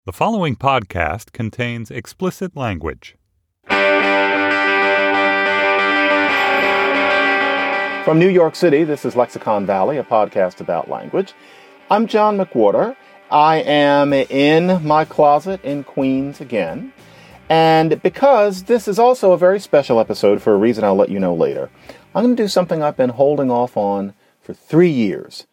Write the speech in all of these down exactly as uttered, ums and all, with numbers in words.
The following podcast contains explicit language. From New York City, this is Lexicon Valley, a podcast about language. I'm John McWhorter. I am in my closet in Queens again. And because this is also a very special episode for a reason I'll let you know later, I'm going to do something I've been holding off on for three years.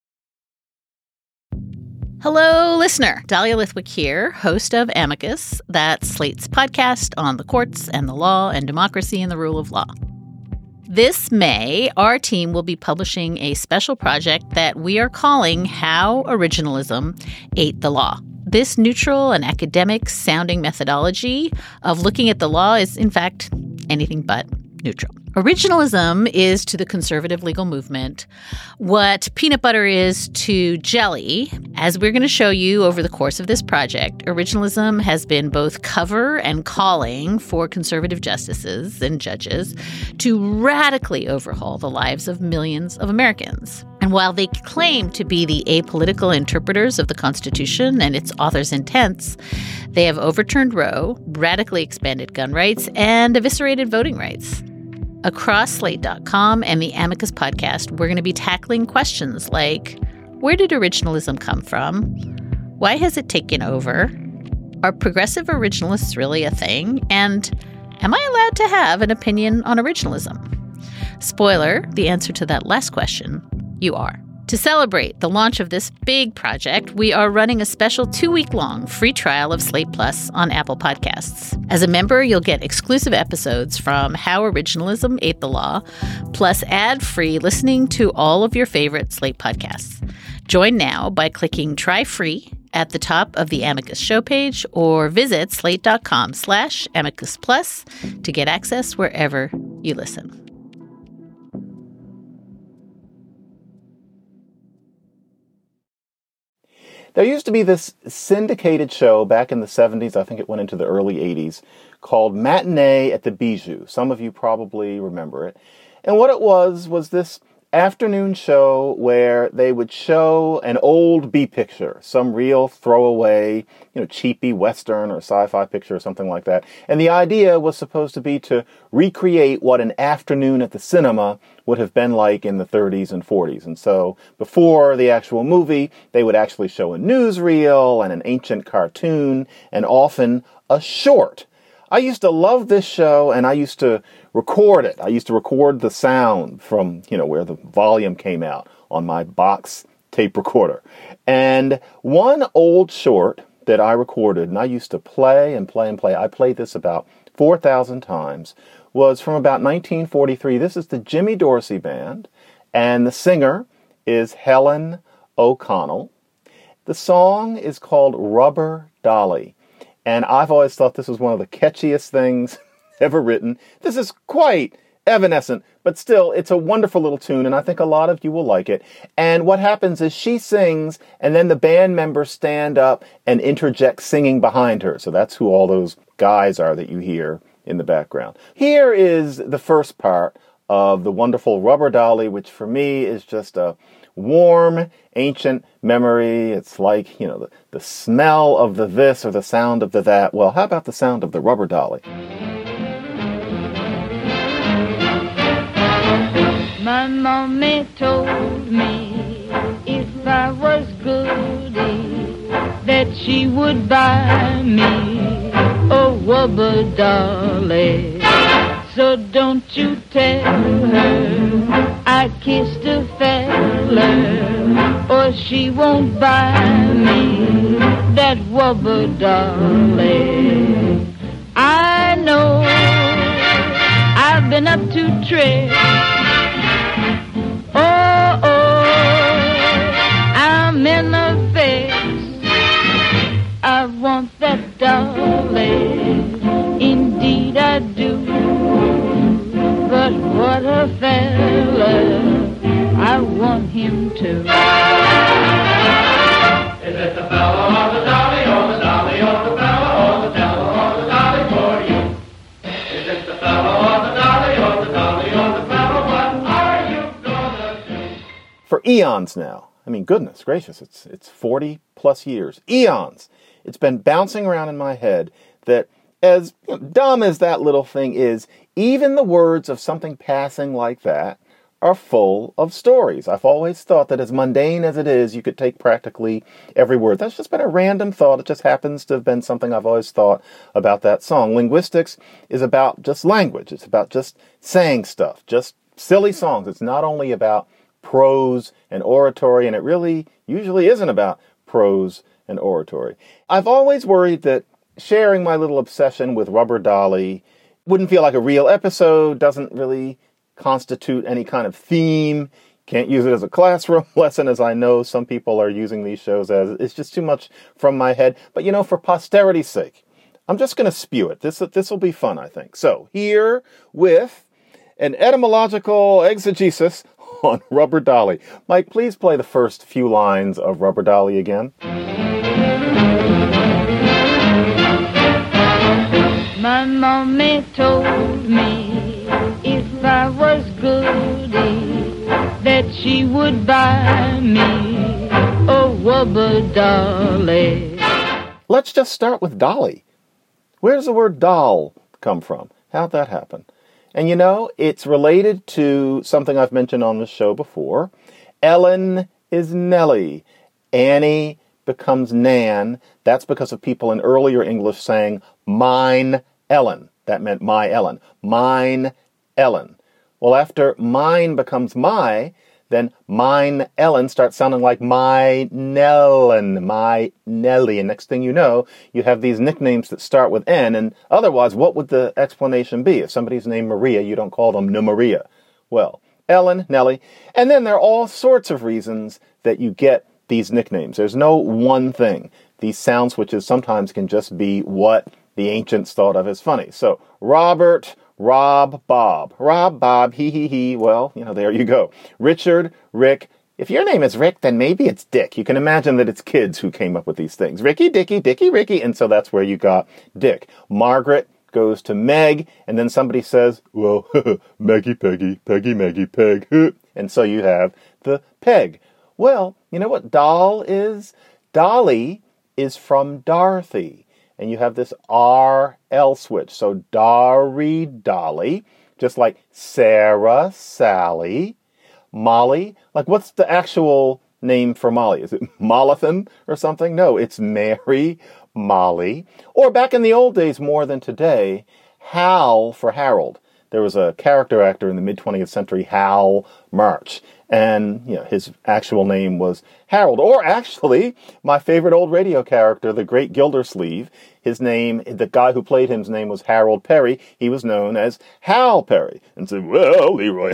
Hello, listener. Dahlia Lithwick here, host of Amicus, that's Slate's podcast on the courts and the law and democracy and the rule of law. This May, our team will be publishing a special project that we are calling How Originalism Ate the Law. This neutral and academic-sounding methodology of looking at the law is, in fact, anything but neutral. Originalism is to the conservative legal movement what peanut butter is to jelly. As we're going to show you over the course of this project, originalism has been both cover and calling for conservative justices and judges to radically overhaul the lives of millions of Americans. And while they claim to be the apolitical interpreters of the Constitution and its author's intents, they have overturned Roe, radically expanded gun rights, and eviscerated voting rights. Across Slate dot com and the Amicus podcast, we're going to be tackling questions like, where did originalism come from? Why has it taken over? Are progressive originalists really a thing? And am I allowed to have an opinion on originalism? Spoiler, the answer to that last question, you are. To celebrate the launch of this big project, we are running a special two-week-long free trial of Slate Plus on Apple Podcasts. As a member, you'll get exclusive episodes from How Originalism Ate the Law, plus ad-free listening to all of your favorite Slate podcasts. Join now by clicking Try Free at the top of the Amicus show page or visit slate.com slash Amicus Plus to get access wherever you listen. There used to be this syndicated show back in the seventies, I think it went into the early eighties, called Matinee at the Bijou. Some of you probably remember it. And what it was was this afternoon show where they would show an old B picture, some real throwaway, you know, cheapy Western or sci-fi picture or something like that. And the idea was supposed to be to recreate what an afternoon at the cinema would have been like in the thirties and forties. And so before the actual movie, they would actually show a newsreel and an ancient cartoon and often a short. I used to love this show, and I used to record it. I used to record the sound from, you know, where the volume came out on my box tape recorder. And one old short that I recorded, and I used to play and play and play, I played this about four thousand times, was from about nineteen forty-three. This is the Jimmy Dorsey Band, and the singer is Helen O'Connell. The song is called Rubber Dolly. And I've always thought this was one of the catchiest things ever written. This is quite evanescent, but still, it's a wonderful little tune, and I think a lot of you will like it. And what happens is she sings, and then the band members stand up and interject singing behind her. So that's who all those guys are that you hear in the background. Here is the first part of the wonderful Rubber Dolly, which for me is just a warm, ancient memory. It's like, you know, the, the smell of the this or the sound of the that. Well, how about the sound of the rubber dolly? My mommy told me if I was goody that she would buy me a rubber dolly. So don't you tell her I kissed a fella, or she won't buy me that rubber dolly. I know I've been up to tricks. Oh, oh, I'm in a fix. I want that dolly, indeed I do. But what a fella, I want him to. Is it the fella or the dolly, or the dolly or the fella, or the fella or the dolly for you? Is it the fella or the dolly, or the dolly or the fella, what are you gonna do? For eons now, I mean, goodness gracious, it's it's forty plus years, eons. it's been bouncing around in my head that as you know, dumb as that little thing is, even the words of something passing like that are full of stories. I've always thought that as mundane as it is, you could take practically every word. That's just been a random thought. It just happens to have been something I've always thought about that song. Linguistics is about just language. It's about just saying stuff, just silly songs. It's not only about prose and oratory, and it really usually isn't about prose and oratory. I've always worried that sharing my little obsession with Rubber Dolly wouldn't feel like a real episode, doesn't really constitute any kind of theme. Can't use it as a classroom lesson, as I know some people are using these shows as. It's just too much from my head. But, you know, for posterity's sake, I'm just going to spew it. This this will be fun, I think. So, here with an etymological exegesis on Rubber Dolly. Mike, please play the first few lines of Rubber Dolly again. My mommy told me if I was goody, that she would buy me a rubber dolly. Let's just start with Dolly. Where does the word doll come from? How'd that happen? And you know, it's related to something I've mentioned on this show before. Ellen is Nellie. Annie becomes Nan. That's because of people in earlier English saying, mine Ellen. That meant my Ellen. Mine Ellen. Well, after mine becomes my, then mine Ellen starts sounding like my Nellen, my Nellie. And next thing you know, you have these nicknames that start with N. And otherwise, what would the explanation be? If somebody's named Maria, you don't call them no Maria. Well, Ellen, Nellie. And then there are all sorts of reasons that you get these nicknames. There's no one thing. These sound switches sometimes can just be what the ancients thought of as funny. So, Robert, Rob, Bob. Rob, Bob, he, he, he. Well, you know, there you go. Richard, Rick. If your name is Rick, then maybe it's Dick. You can imagine that it's kids who came up with these things. Ricky, Dicky, Dicky, Ricky. And so that's where you got Dick. Margaret goes to Meg, and then somebody says, well, Meggy, Peggy, Peggy, Meggy, Peg. And so you have the Peg. Well, you know what doll is? Dolly is from Dorothy. And you have this R L switch. So Dari, Dolly, just like Sarah, Sally, Molly. Like, what's the actual name for Molly? Is it Mollithan or something? No, it's Mary, Molly. Or back in the old days, more than today, Hal for Harold. There was a character actor in the mid-twentieth century, Hal March. And, you know, his actual name was Harold. Or actually, my favorite old radio character, the Great Gildersleeve, his name, the guy who played him, his name was Harold Perry. He was known as Hal Perry. And said, well, Leroy,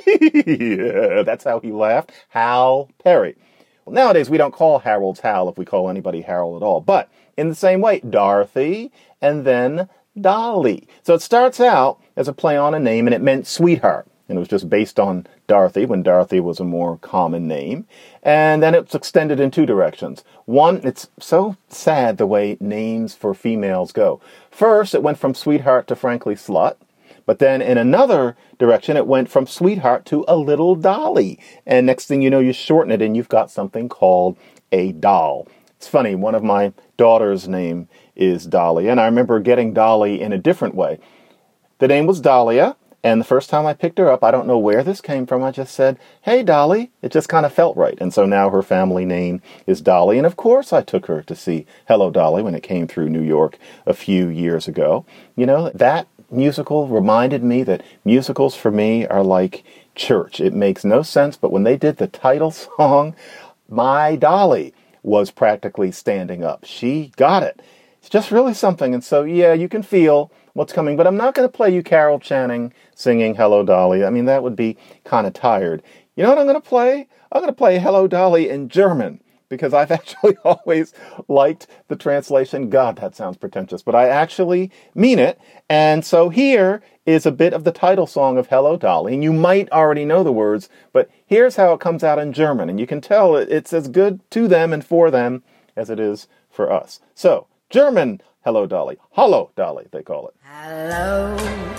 yeah, that's how he laughed. Hal Perry. Well, nowadays, we don't call Harold's Hal if we call anybody Harold at all. But in the same way, Dorothy and then Dolly. So it starts out as a play on a name, and it meant sweetheart. And it was just based on Dorothy, when Dorothy was a more common name. And then it's extended in two directions. One, it's so sad the way names for females go. First, it went from sweetheart to frankly slut. But then in another direction, it went from sweetheart to a little dolly. And next thing you know, you shorten it and you've got something called a doll. It's funny, one of my daughter's name is Dolly. And I remember getting Dolly in a different way. The name was Dahlia. And the first time I picked her up, I don't know where this came from. I just said, hey, Dolly. It just kind of felt right. And so now her family name is Dolly. And of course, I took her to see Hello, Dolly when it came through New York a few years ago. You know, that musical reminded me that musicals for me are like church. It makes no sense. But when they did the title song, my Dolly was practically standing up. She got it. It's just really something. And so, yeah, you can feel what's coming. But I'm not going to play you Carol Channing singing Hello, Dolly. I mean, that would be kind of tired. You know what I'm going to play? I'm going to play Hello, Dolly in German, because I've actually always liked the translation. God, that sounds pretentious, but I actually mean it. And so here is a bit of the title song of Hello, Dolly. And you might already know the words, but here's how it comes out in German. And you can tell it's as good to them and for them as it is for us. So, German Hello, Dolly. Hallo, Dolly, they call it. Hello,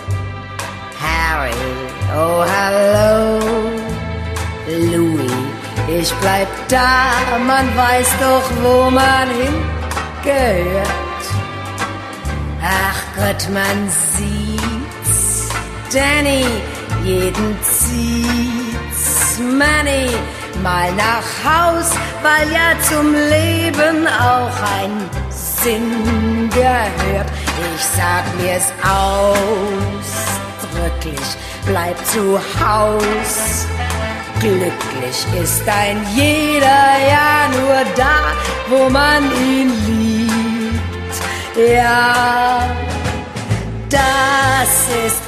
Harry. Oh, hello, Louis. Ich bleib da, man weiß doch, wo man hin gehört. Ach Gott, man sieht's, Danny, jeden zieht's, Manny, mal nach Haus, weil ja zum Leben auch ein Sinn gehört. Ich sag mir's ausdrücklich, bleib zu Haus. Glücklich ist ein jeder ja nur da, wo man ihn liebt. Ja, das ist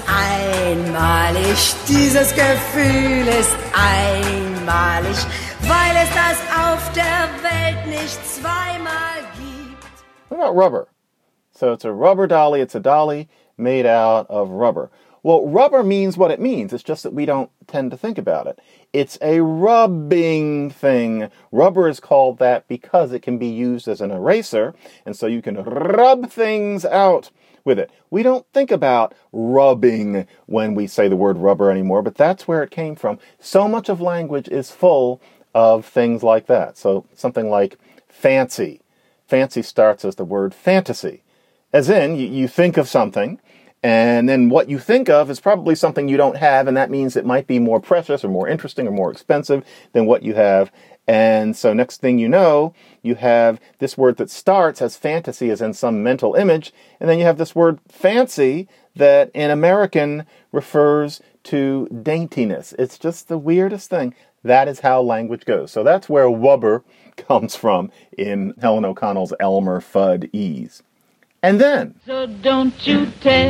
einmalig, dieses Gefühl ist einmalig, weil es das auf der Welt nicht zweimal gibt. What about rubber? So it's a rubber dolly, it's a dolly made out of rubber. Well, rubber means what it means. It's just that we don't tend to think about it. It's a rubbing thing. Rubber is called that because it can be used as an eraser, and so you can rub things out with it. We don't think about rubbing when we say the word rubber anymore, but that's where it came from. So much of language is full of things like that. So something like fancy. Fancy starts as the word fantasy. As in, you, you think of something, and then what you think of is probably something you don't have, and that means it might be more precious or more interesting or more expensive than what you have. And so next thing you know, you have this word that starts as fantasy as in some mental image, and then you have this word fancy that in American refers to daintiness. It's just the weirdest thing. That is how language goes. So that's where wubber comes from in Helen O'Connell's Elmer Fudd Ease. And then, So don't you tell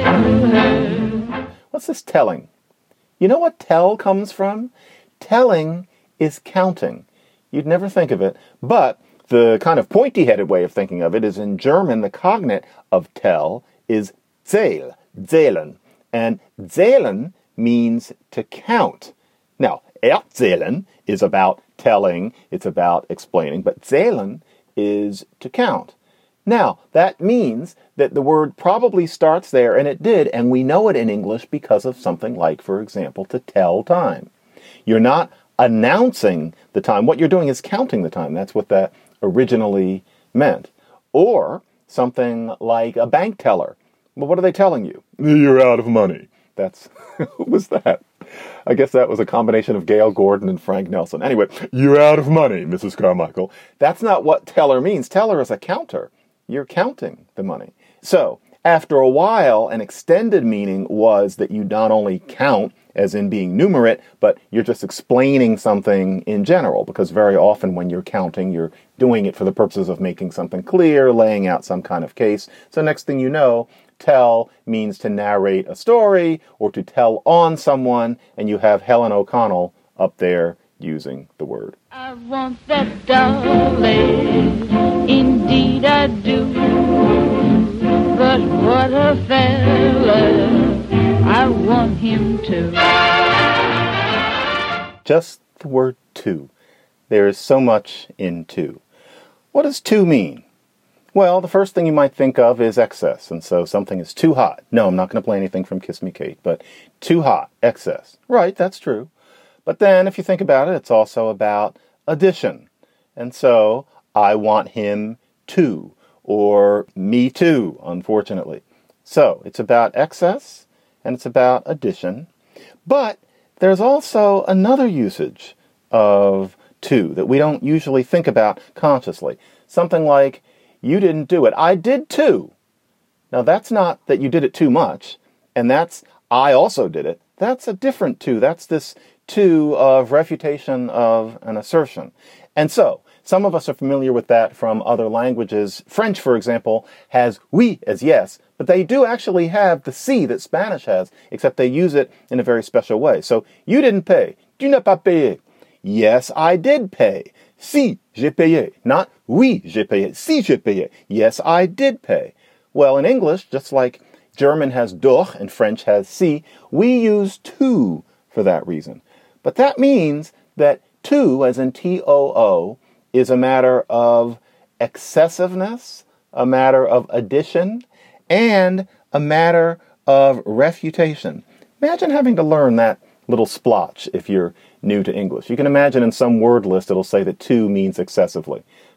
her. what's this telling? You know what tell comes from? Telling is counting. You'd never think of it, but the kind of pointy-headed way of thinking of it is in German, the cognate of tell is zähl, zählen. And zählen means to count. Now, erzählen is about telling, it's about explaining, but zählen is to count. Now, that means that the word probably starts there, and it did, and we know it in English because of something like, for example, to tell time. You're not announcing the time. What you're doing is counting the time. That's what that originally meant. Or something like a bank teller. Well, what are they telling you? You're out of money. That's, who was that? I guess that was a combination of Gail Gordon and Frank Nelson. Anyway, you're out of money, Missus Carmichael. That's not what teller means. Teller is a counter. You're counting the money. So, after a while, an extended meaning was that you not only count, as in being numerate, but you're just explaining something in general, because very often when you're counting, you're doing it for the purposes of making something clear, laying out some kind of case. So next thing you know, tell means to narrate a story or to tell on someone, and you have Helen O'Connell up there using the word. I want that dolly, indeed I do. But what a fella, I want him to. Just the word to. There is so much in to. What does to mean? Well, the first thing you might think of is excess, and so something is too hot. No, I'm not going to play anything from Kiss Me Kate, but too hot, excess. Right, that's true. But then, if you think about it, it's also about addition. And so, I want him to, or me too, unfortunately. So, it's about excess, and it's about addition. But there's also another usage of to that we don't usually think about consciously. Something like, you didn't do it. I did too. Now, that's not that you did it too much, and that's I also did it. That's a different to. That's this to of refutation of an assertion. And so, some of us are familiar with that from other languages. French, for example, has oui as yes, but they do actually have the si that Spanish has, except they use it in a very special way. So, you didn't pay. Tu n'as pas payé. Yes, I did pay. Si, j'ai payé. Not oui, j'ai payé. Si, j'ai payé. Yes, I did pay. Well, in English, just like German has durch and French has si, we use to for that reason. But that means that to, as in T O O, is a matter of excessiveness, a matter of addition, and a matter of refutation. Imagine having to learn that little splotch if you're new to English. You can imagine in some word list it'll say that to means excessively.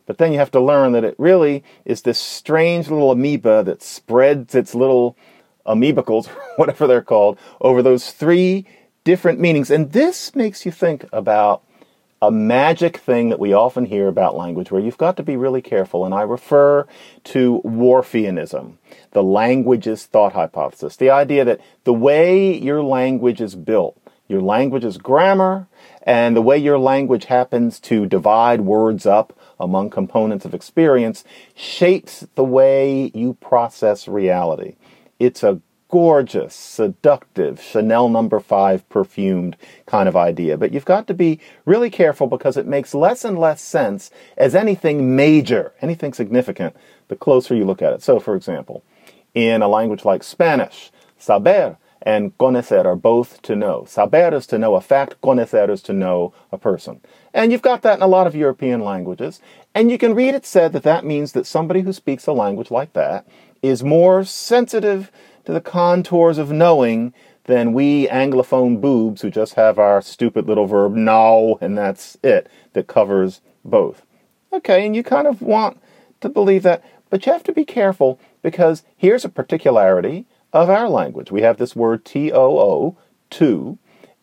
But then you have to learn that it really is this strange little amoeba that spreads its little amoebicals, whatever they're called, over those three different meanings. And this makes you think about a magic thing that we often hear about language where you've got to be really careful. And I refer to Whorfianism, the language's thought hypothesis, the idea that the way your language is built, your language's grammar, and the way your language happens to divide words up among components of experience shapes the way you process reality. It's a gorgeous, seductive, Chanel number five perfumed kind of idea. But you've got to be really careful because it makes less and less sense as anything major, anything significant, the closer you look at it. So, for example, in a language like Spanish, saber and conocer are both to know. Saber is to know a fact, conocer is to know a person. And you've got that in a lot of European languages. And you can read it said that that means that somebody who speaks a language like that is more sensitive to the contours of knowing than we Anglophone boobs who just have our stupid little verb know, and that's it, that covers both. Okay, and you kind of want to believe that, but you have to be careful because here's a particularity of our language. We have this word T O O, to,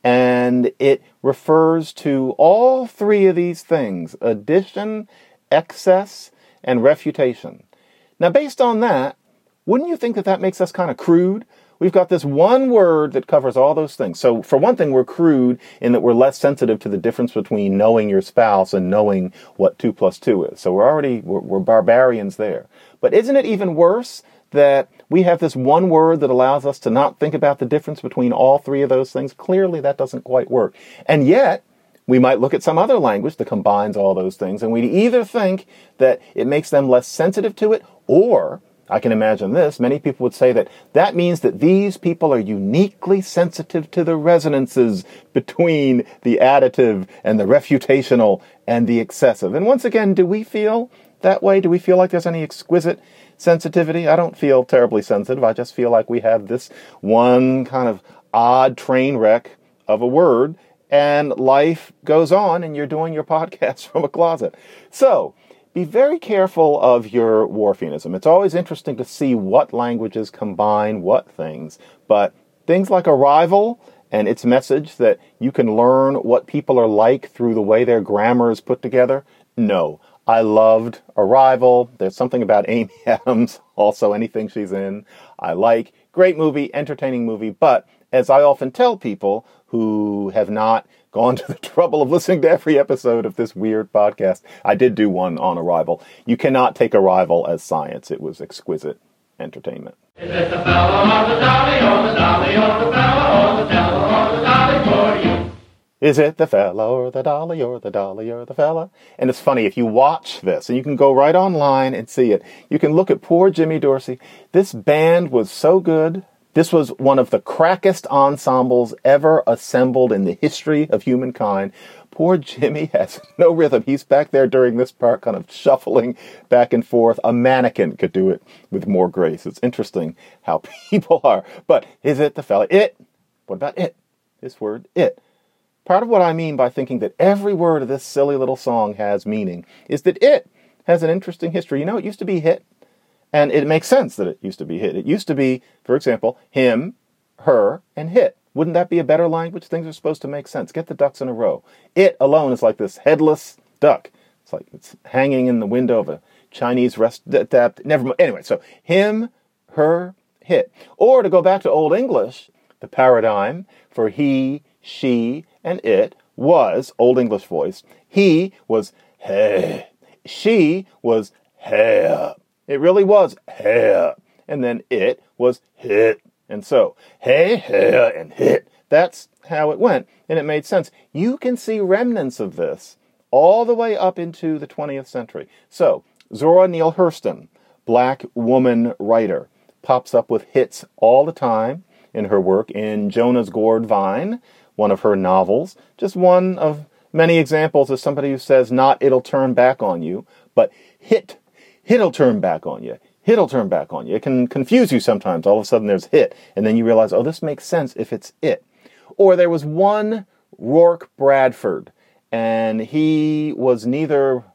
and it refers to all three of these things, addition, excess, and refutation. Now, based on that, wouldn't you think that that makes us kind of crude? We've got this one word that covers all those things. So for one thing, we're crude in that we're less sensitive to the difference between knowing your spouse and knowing what two plus two is. So we're already, we're, we're barbarians there. But isn't it even worse that we have this one word that allows us to not think about the difference between all three of those things? Clearly, that doesn't quite work. And yet, we might look at some other language that combines all those things, and we'd either think that it makes them less sensitive to it, or I can imagine this. Many people would say that that means that these people are uniquely sensitive to the resonances between the additive and the refutational and the excessive. And once again, do we feel that way? Do we feel like there's any exquisite sensitivity? I don't feel terribly sensitive. I just feel like we have this one kind of odd train wreck of a word, and life goes on, and you're doing your podcast from a closet. So, be very careful of your Whorfianism. It's always interesting to see what languages combine what things, but things like Arrival and its message that you can learn what people are like through the way their grammar is put together, no. I loved Arrival. There's something about Amy Adams, also anything she's in, I like. Great movie, entertaining movie, but as I often tell people who have not gone to the trouble of listening to every episode of this weird podcast, I did do one on Arrival. You cannot take Arrival as science. It was exquisite entertainment. Is it the fellow or the dolly or the dolly or the fellow or the devil or the dolly for you? Is it the fella or the dolly or the dolly or the fella? And it's funny, if you watch this, and you can go right online and see it, you can look at poor Jimmy Dorsey. This band was so good. This was one of the crackest ensembles ever assembled in the history of humankind. Poor Jimmy has no rhythm. He's back there during this part kind of shuffling back and forth. A mannequin could do it with more grace. It's interesting how people are. But is it the fella? It. What about it? This word, it. Part of what I mean by thinking that every word of this silly little song has meaning is that it has an interesting history. You know, it used to be hit. And it makes sense that it used to be hit. It used to be, for example, him, her, and hit. Wouldn't that be a better language? Things are supposed to make sense. Get the ducks in a row. It alone is like this headless duck. It's like it's hanging in the window of a Chinese restaurant. Never mind. Anyway, so him, her, hit. Or to go back to Old English, the paradigm for he, she, and it was, Old English voice, he was hey. She was hey. It really was hair, and then it was hit. And so, hey, hair, and hit. That's how it went, and it made sense. You can see remnants of this all the way up into the twentieth century. So, Zora Neale Hurston, black woman writer, pops up with hits all the time in her work. In Jonah's Gourd Vine, one of her novels, just one of many examples of somebody who says not it'll turn back on you, but hit. Hit'll turn back on you. Hit'll turn back on you. It can confuse you sometimes. All of a sudden there's hit. And then you realize, oh, this makes sense if it's it. Or there was one Rourke Bradford. And he was neither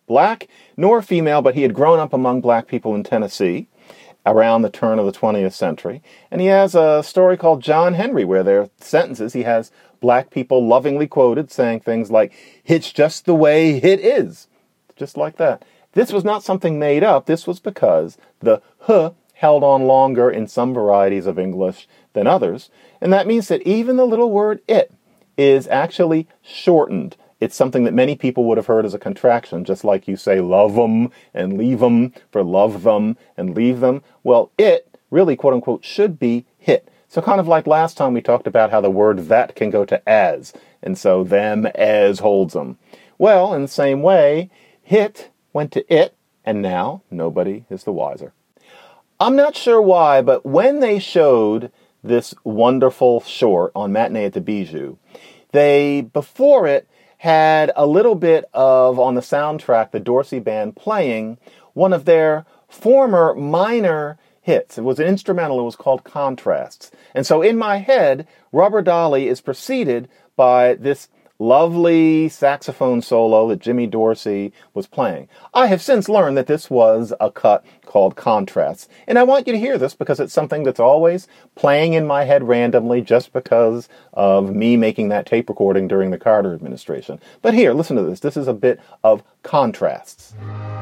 black nor female, but he had grown up among black people in Tennessee around the turn of the twentieth century. And he has a story called John Henry, where there are sentences he has black people lovingly quoted saying things like, "Hit's just the way hit is." Just like that. This was not something made up. This was because the huh held on longer in some varieties of English than others. And that means that even the little word it is actually shortened. It's something that many people would have heard as a contraction, just like you say love them and leave them for love them and leave them. Well, it really, quote unquote, should be hit. So kind of like last time we talked about how the word that can go to as. And so them as holds them. Well, in the same way, hit went to it, and now nobody is the wiser. I'm not sure why, but when they showed this wonderful short on Matinee at the Bijou, they, before it, had a little bit of, on the soundtrack, the Dorsey Band playing one of their former minor hits. It was an instrumental. It was called Contrasts. And so in my head, Rubber Dolly is preceded by this lovely saxophone solo that Jimmy Dorsey was playing. I have since learned that this was a cut called Contrasts. And I want you to hear this because it's something that's always playing in my head randomly just because of me making that tape recording during the Carter administration. But here, listen to this. This is a bit of Contrasts.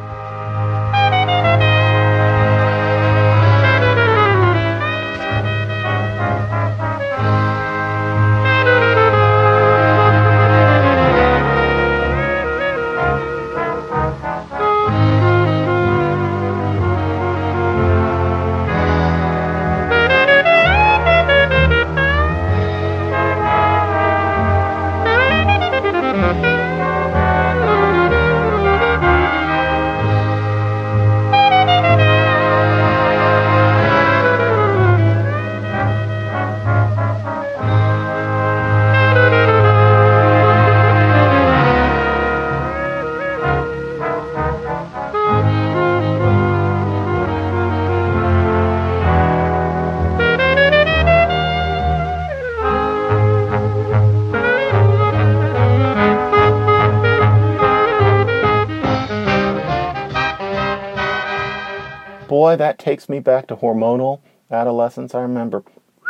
Boy, that takes me back to hormonal adolescence. I remember.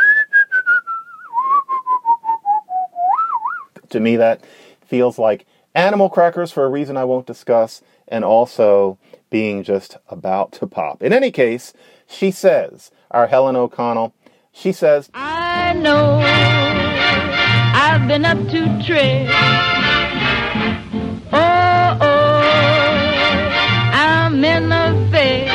To me, that feels like animal crackers for a reason I won't discuss, and also being just about to pop. In any case, she says, our Helen O'Connell, she says, I know I've been up to tricks. Oh, oh, I'm in a fix.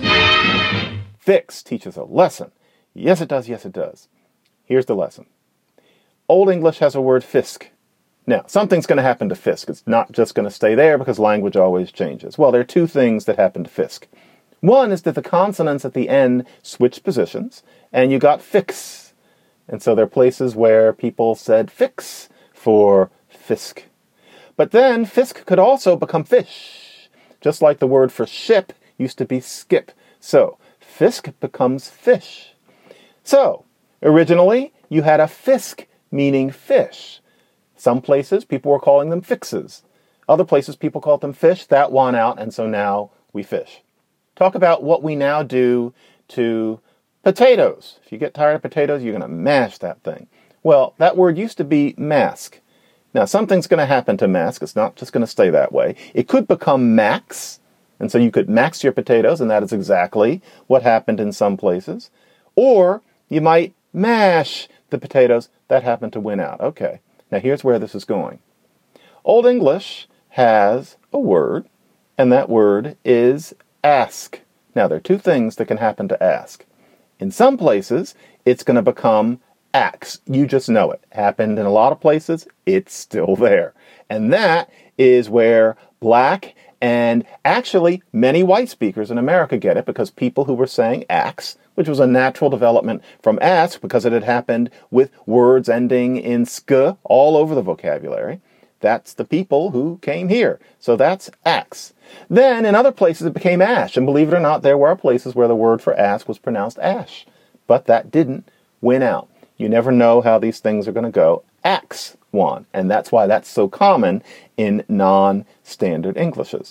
Fix teaches a lesson. Yes, it does. Yes, it does. Here's the lesson. Old English has a word fisk. Now, something's going to happen to fisk. It's not just going to stay there because language always changes. Well, there are two things that happen to fisk. One is that the consonants at the end switch positions, and you got fix. And so there are places where people said fix for fisk. But then fisk could also become fish, just like the word for ship used to be skip. So fisk becomes fish. So, originally, you had a fisk meaning fish. Some places, people were calling them fixes. Other places, people called them fish. That won out, and so now we fish. Talk about what we now do to potatoes. If you get tired of potatoes, you're going to mash that thing. Well, that word used to be mask. Now, something's going to happen to mask. It's not just going to stay that way. It could become max. And so you could max your potatoes, and that is exactly what happened in some places. Or you might mash the potatoes. That happened to win out. Okay, now here's where this is going. Old English has a word, and that word is ask. Now, there are two things that can happen to ask. In some places, it's going to become ax. You just know it. Happened in a lot of places. It's still there. And that is where black and actually many white speakers in America get it, because people who were saying ax, which was a natural development from ask because it had happened with words ending in sk all over the vocabulary. That's the people who came here. So that's ax. Then in other places it became ash. And believe it or not, there were places where the word for ask was pronounced ash. But that didn't win out. You never know how these things are going to go. Ax won. And that's why that's so common in non-standard Englishes.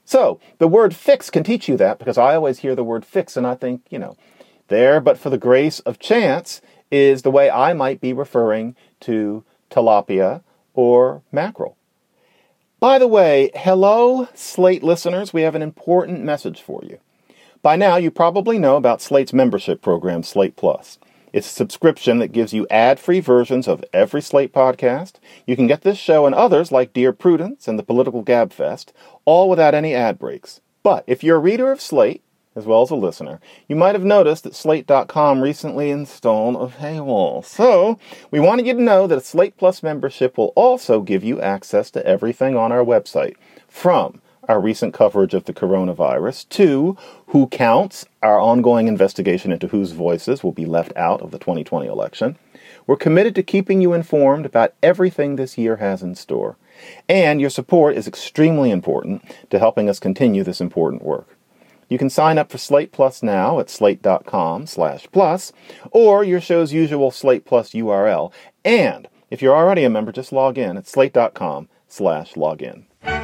So the word fix can teach you that, because I always hear the word fix and I think, you know, there but for the grace of chance is the way I might be referring to tilapia or mackerel. By the way, hello, Slate listeners. We have an important message for you. By now, you probably know about Slate's membership program, Slate Plus. It's a subscription that gives you ad-free versions of every Slate podcast. You can get this show and others like Dear Prudence and the Political Gabfest, all without any ad breaks. But if you're a reader of Slate, as well as a listener, you might have noticed that Slate dot com recently installed a paywall. So, we wanted you to know that a Slate Plus membership will also give you access to everything on our website, from our recent coverage of the coronavirus to Who Counts, our ongoing investigation into whose voices will be left out of the twenty twenty election. We're committed to keeping you informed about everything this year has in store. And your support is extremely important to helping us continue this important work. You can sign up for Slate Plus now at slate dot com slash plus, or your show's usual Slate Plus U R L. And if you're already a member, just log in at slate dot com slash login.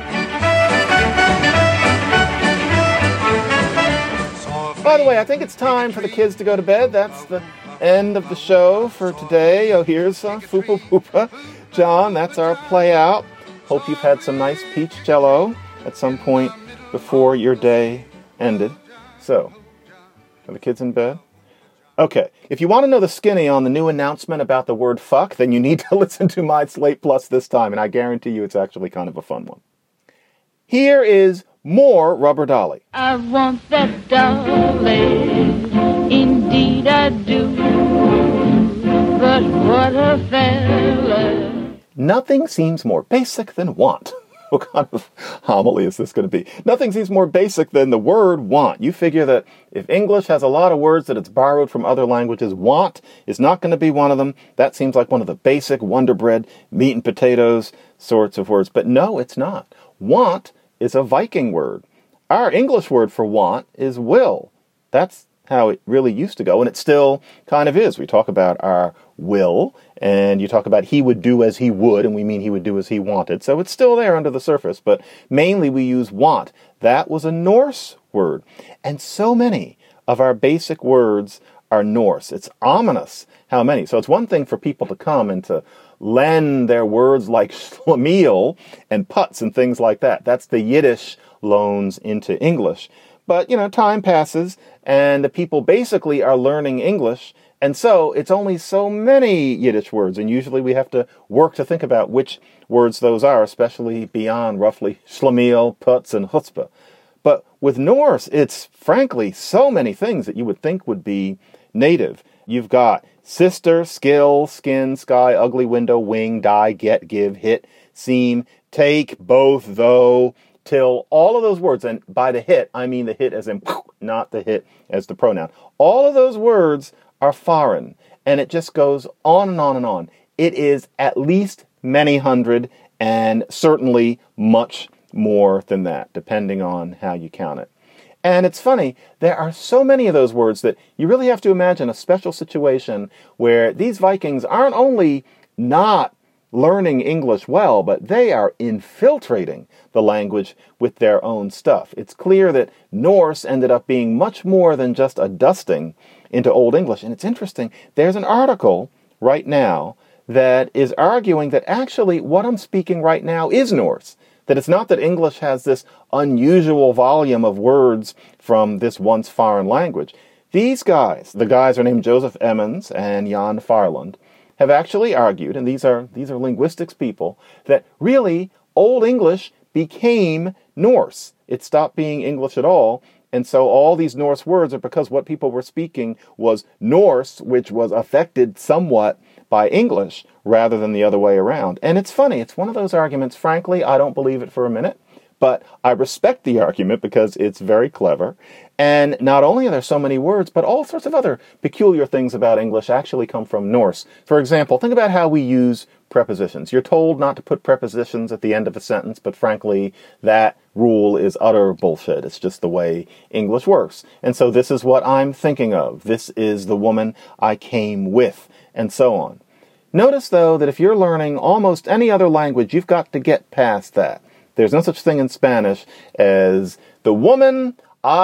By the way, I think it's time for the kids to go to bed. That's the end of the show for today. Oh, here's uh, Fupa Poopa. John, that's our play out. Hope you've had some nice peach jello at some point before your day ended. So, are the kids in bed? Okay, if you want to know the skinny on the new announcement about the word fuck, then you need to listen to my Slate Plus this time, and I guarantee you it's actually kind of a fun one. Here is more Rubber Dolly. I want that dolly, indeed I do, but what a fella. Nothing seems more basic than want. What kind of homily is this going to be? Nothing seems more basic than the word want. You figure that if English has a lot of words that it's borrowed from other languages, want is not going to be one of them. That seems like one of the basic Wonder Bread, meat and potatoes sorts of words. But no, it's not. Want is a Viking word. Our English word for want is will. That's how it really used to go, and it still kind of is. We talk about our will, and you talk about he would do as he would, and we mean he would do as he wanted. So it's still there under the surface, but mainly we use want. That was a Norse word, and so many of our basic words are Norse. It's ominous how many. So it's one thing for people to come and to lend their words like schlemiel and putz and things like that. That's the Yiddish loans into English. But, you know, time passes and the people basically are learning English. And so it's only so many Yiddish words. And usually we have to work to think about which words those are, especially beyond roughly schlemiel, putz, and chutzpah. But with Norse, it's frankly so many things that you would think would be native. You've got sister, skill, skin, sky, ugly, window, wing, die, get, give, hit, seam, take, both, though, till, all of those words, and by the hit, I mean the hit as in, not the hit as the pronoun. All of those words are foreign, and it just goes on and on and on. It is at least many hundred, and certainly much more than that, depending on how you count it. And it's funny, there are so many of those words that you really have to imagine a special situation where these Vikings aren't only not learning English well, but they are infiltrating the language with their own stuff. It's clear that Norse ended up being much more than just a dusting into Old English. And it's interesting, there's an article right now that is arguing that actually what I'm speaking right now is Norse. That it's not that English has this unusual volume of words from this once foreign language. These guys, the guys are named Joseph Emmons and Jan Farland, have actually argued, and these are these are linguistics people, that really Old English became Norse. It stopped being English at all, and so all these Norse words are because what people were speaking was Norse, which was affected somewhat by English rather than the other way around. And it's funny, it's one of those arguments, frankly, I don't believe it for a minute, but I respect the argument because it's very clever. And not only are there so many words, but all sorts of other peculiar things about English actually come from Norse. For example, think about how we use prepositions. You're told not to put prepositions at the end of a sentence, but frankly, that rule is utter bullshit. It's just the way English works. And so this is what I'm thinking of. This is the woman I came with, and so on. Notice, though, that if you're learning almost any other language, you've got to get past that. There's no such thing in Spanish as the woman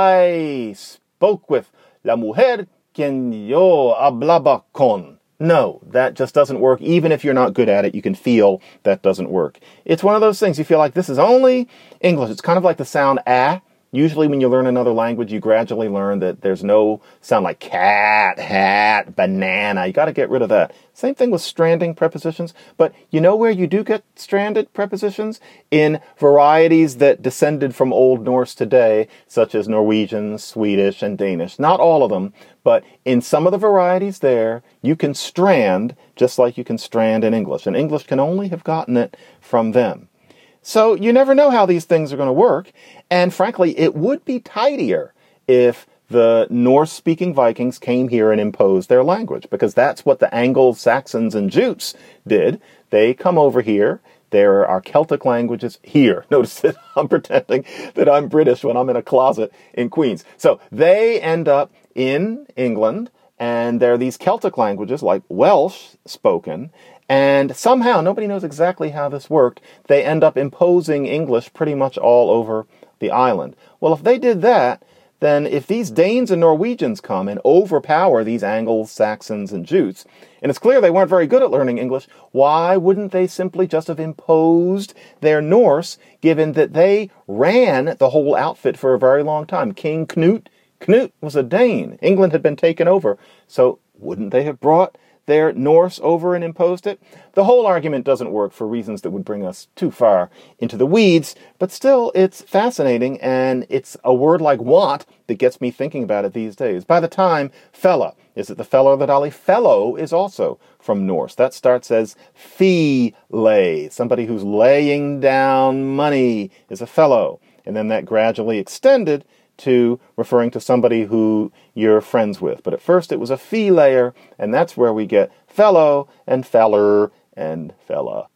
I spoke with, la mujer quien yo hablaba con. No, that just doesn't work. Even if you're not good at it, you can feel that doesn't work. It's one of those things you feel like this is only English. It's kind of like the sound ah. Usually when you learn another language, you gradually learn that there's no sound like cat, hat, banana. You got to get rid of that. Same thing with stranding prepositions. But you know where you do get stranded prepositions? In varieties that descended from Old Norse today, such as Norwegian, Swedish, and Danish. Not all of them, but in some of the varieties there, you can strand just like you can strand in English. And English can only have gotten it from them. So you never know how these things are going to work. And frankly, it would be tidier if the Norse-speaking Vikings came here and imposed their language, because that's what the Anglo-Saxons and Jutes did. They come over here. There are Celtic languages here. Notice that I'm pretending that I'm British when I'm in a closet in Queens. So they end up in England, and there are these Celtic languages like Welsh spoken. And somehow, nobody knows exactly how this worked, they end up imposing English pretty much all over the island. Well, if they did that, then if these Danes and Norwegians come and overpower these Angles, Saxons, and Jutes, and it's clear they weren't very good at learning English, why wouldn't they simply just have imposed their Norse, given that they ran the whole outfit for a very long time? King Knut, Knut was a Dane. England had been taken over, so wouldn't they have brought their Norse over and imposed it? The whole argument doesn't work for reasons that would bring us too far into the weeds, but still, it's fascinating, and it's a word like want that gets me thinking about it these days. By the time, fella, is it the fellow of the dolly? Fellow is also from Norse. That starts as fee lay. Somebody who's laying down money is a fellow. And then that gradually extended to referring to somebody who you're friends with. But at first it was a fee layer, and that's where we get fellow and feller and fella.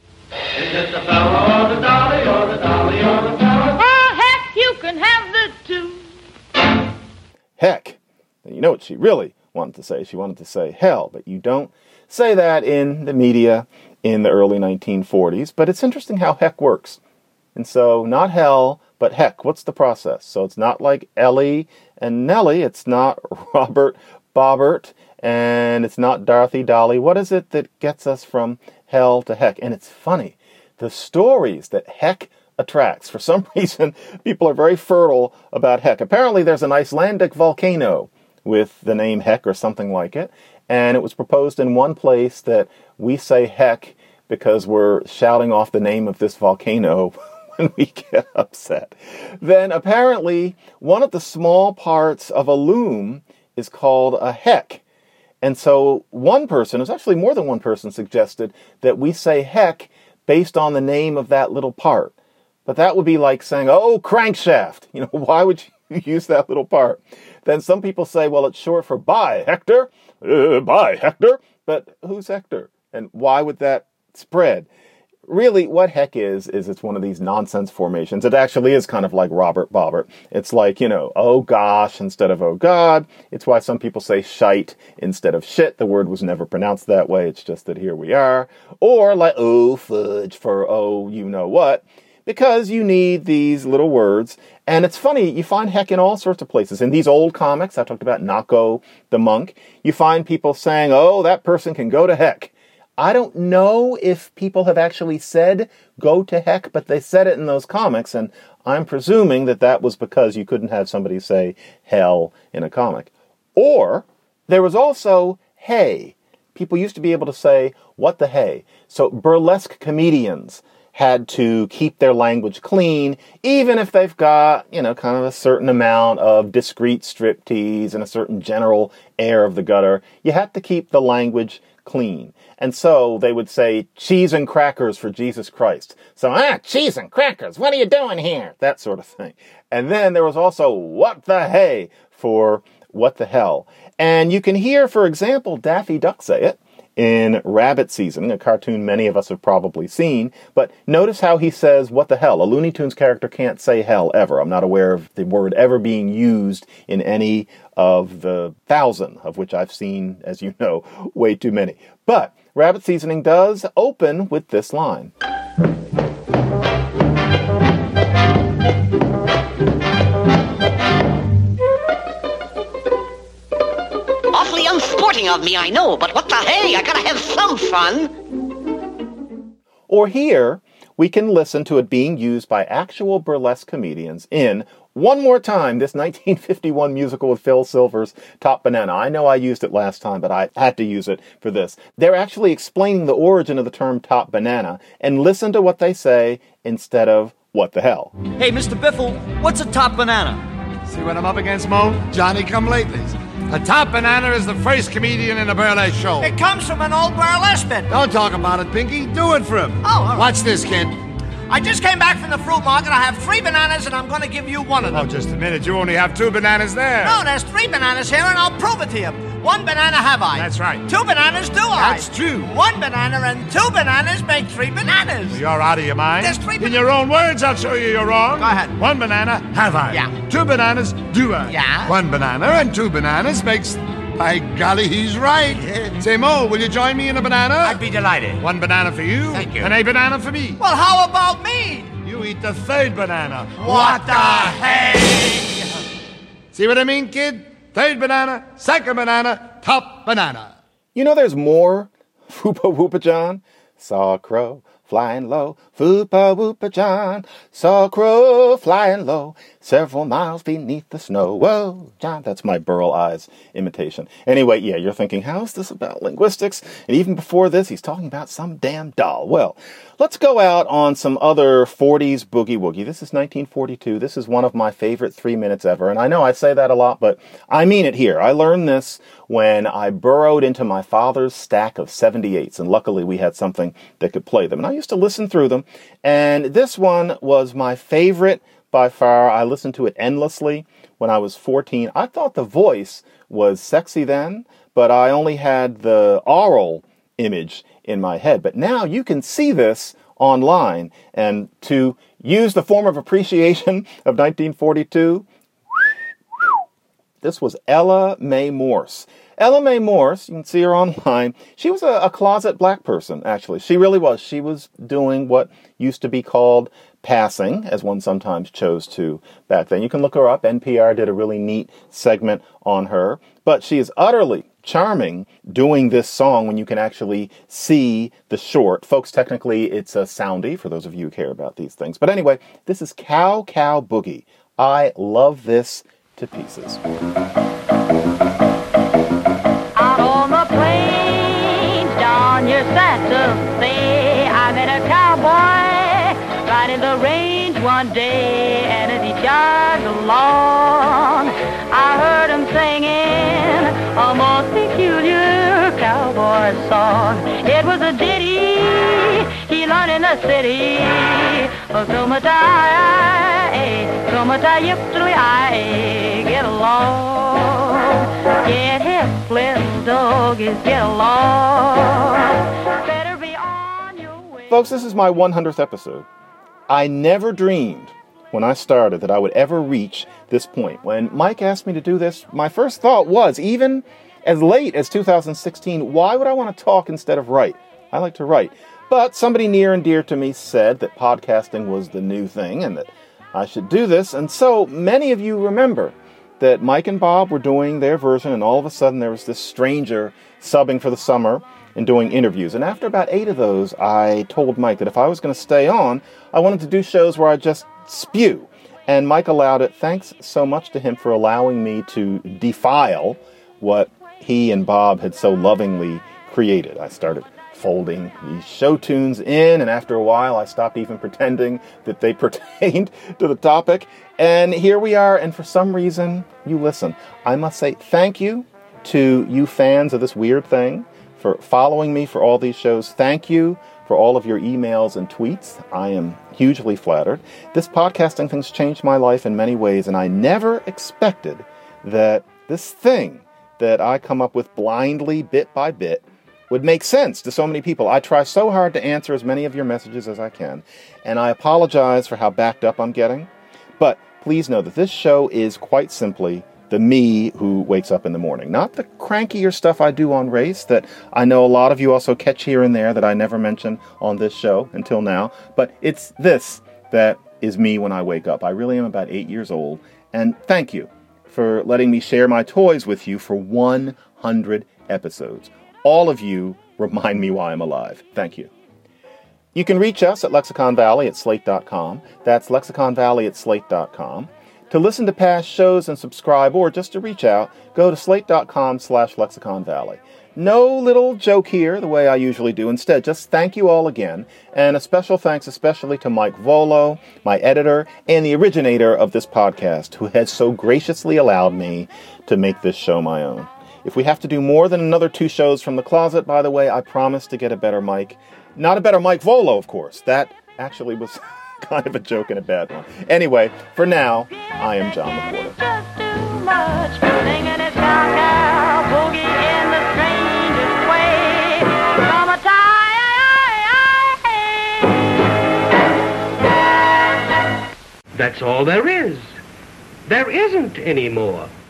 Is it the fellow or the dolly or the dolly or the fellow? Oh, heck, you can have the two. Heck. And you know what she really wanted to say? She wanted to say hell, but you don't say that in the media in the early nineteen forties. But it's interesting how heck works. And so not hell, but heck. What's the process? So it's not like Ellie and Nellie. It's not Robert Bobbert, and it's not Dorothy Dolly. What is it that gets us from hell to heck? And it's funny. The stories that heck attracts. For some reason, people are very fertile about heck. Apparently, there's an Icelandic volcano with the name heck or something like it. And it was proposed in one place that we say heck because we're shouting off the name of this volcano when we get upset. Then apparently one of the small parts of a loom is called a heck. And so one person, it was actually more than one person, suggested that we say heck based on the name of that little part. But that would be like saying, oh, crankshaft. You know, why would you use that little part? Then some people say, well, it's short for bye, Hector. Uh, bye, Hector. But who's Hector? And why would that spread? Really, what heck is, is it's one of these nonsense formations. It actually is kind of like Robert Bobbert. It's like, you know, oh gosh instead of oh God. It's why some people say shite instead of shit. The word was never pronounced that way. It's just that here we are. Or like oh fudge for oh you know what. Because you need these little words. And it's funny, you find heck in all sorts of places. In these old comics, I talked about Nako the monk, you find people saying, oh, that person can go to heck. I don't know if people have actually said go to heck, but they said it in those comics, and I'm presuming that that was because you couldn't have somebody say hell in a comic. Or there was also hey. People used to be able to say, what the hey? So burlesque comedians had to keep their language clean, even if they've got, you know, kind of a certain amount of discreet striptease and a certain general air of the gutter. You had to keep the language clean. And so they would say, cheese and crackers for Jesus Christ. So, ah, cheese and crackers, what are you doing here? That sort of thing. And then there was also, what the hey, for what the hell. And you can hear, for example, Daffy Duck say it in Rabbit Season, a cartoon many of us have probably seen. But notice how he says, what the hell? A Looney Tunes character can't say hell ever. I'm not aware of the word ever being used in any of the thousand, of which I've seen, as you know, way too many. But Rabbit Seasoning does open with this line. Awfully unsporting of me, I know, but what the hey? I gotta have some fun. Or here, we can listen to it being used by actual burlesque comedians in One More Time, this nineteen fifty-one musical with Phil Silvers, Top Banana. I know I used it last time, but I had to use it for this. They're actually explaining the origin of the term Top Banana, and listen to what they say instead of what the hell. Hey, Mister Biffle, what's a top banana? See what I'm up against, Mo? Johnny come latelys. A top banana is the first comedian in a burlesque show. It comes from an old burlesque bit. Don't talk about it, Pinky. Do it for him. Oh, all right. Watch this, kid. I just came back from the fruit market. I have three bananas, and I'm going to give you one of them. Oh, just a minute. You only have two bananas there. No, there's three bananas here, and I'll prove it to you. One banana have I. That's right. Two bananas do I. That's true. One banana and two bananas make three bananas. You're out of your mind. There's three In your own words, I'll show you you're wrong. Go ahead. One banana have I. Yeah. Two bananas do I. Yeah. One banana and two bananas makes... By golly, he's right. Say, Mo, will you join me in a banana? I'd be delighted. One banana for you. Thank you. And a banana for me. Well, how about me? You eat the third banana. What the hey? See what I mean, kid? Third banana, second banana, top banana. You know there's more Foopa Woopa John? Saw a crow flying low, Foopa Woopa John. Saw a crow flying low, several miles beneath the snow. Whoa, John. That's my Burl Eyes imitation. Anyway, yeah, you're thinking, how's this about linguistics? And even before this, he's talking about some damn doll. Well, let's go out on some other forties boogie woogie. This is nineteen forty-two. This is one of my favorite three minutes ever. And I know I say that a lot, but I mean it here. I learned this when I burrowed into my father's stack of seventy-eights. And luckily we had something that could play them. And I used to listen through them. And this one was my favorite by far. I listened to it endlessly when I was fourteen. I thought the voice was sexy then, but I only had the oral image in my head. But now you can see this online. And to use the form of appreciation of nineteen forty-two, this was Ella Mae Morse. Ella Mae Morse, you can see her online. She was a, a closet black person, actually. She really was. She was doing what used to be called passing, as one sometimes chose to back then. You can look her up. N P R did a really neat segment on her. But she is utterly charming doing this song when you can actually see the short. Folks, technically it's a soundie, for those of you who care about these things. But anyway, this is Cow Cow Boogie. I love this to pieces. Out on the plains, down near Santa Fe, I met a cowboy riding the range one day, and as he jogged along, I heard him singing a most peculiar cowboy song. It was a ditty he learned in the city. Get along, get hip, little doggies, get along. Better be on your way. Folks, this is my one hundredth episode. I never dreamed when I started that I would ever reach this point. When Mike asked me to do this, my first thought was, even as late as two thousand sixteen, why would I want to talk instead of write? I like to write. But somebody near and dear to me said that podcasting was the new thing and that I should do this. And so many of you remember that Mike and Bob were doing their version, and all of a sudden there was this stranger subbing for the summer and doing interviews. And after about eight of those, I told Mike that if I was going to stay on, I wanted to do shows where I just spew. And Mike allowed it. Thanks so much to him for allowing me to defile what he and Bob had so lovingly created. I started folding these show tunes in, and after a while I stopped even pretending that they pertained to the topic. And here we are, and for some reason you listen. I must say thank you to you fans of this weird thing for following me for all these shows. Thank you for all of your emails and tweets. I am hugely flattered. This podcasting thing's changed my life in many ways, and I never expected that this thing that I come up with blindly, bit by bit, would make sense to so many people. I try so hard to answer as many of your messages as I can, and I apologize for how backed up I'm getting. But please know that this show is quite simply the me who wakes up in the morning, not the crankier stuff I do on race that I know a lot of you also catch here and there that I never mention on this show until now. But it's this that is me when I wake up. I really am about eight years old, and thank you for letting me share my toys with you for one hundred episodes. All of you remind me why I'm alive. Thank you. You can reach us at Lexicon Valley at slate dot com. That's Lexicon Valley at slate dot com. To listen to past shows and subscribe, or just to reach out, go to slate dot com slash Lexicon Valley. No little joke here, the way I usually do. Instead, just thank you all again, and a special thanks especially to Mike Volo, my editor, and the originator of this podcast, who has so graciously allowed me to make this show my own. If we have to do more than another two shows from the closet, by the way, I promise to get a better mic. Not a better Mike Volo, of course. That actually was kind of a joke and a bad one. Anyway, for now, I am John LaPorta. Just too much, singing his cowgirl boogie in the strangest way. Summertime. That's all there is. There isn't any more.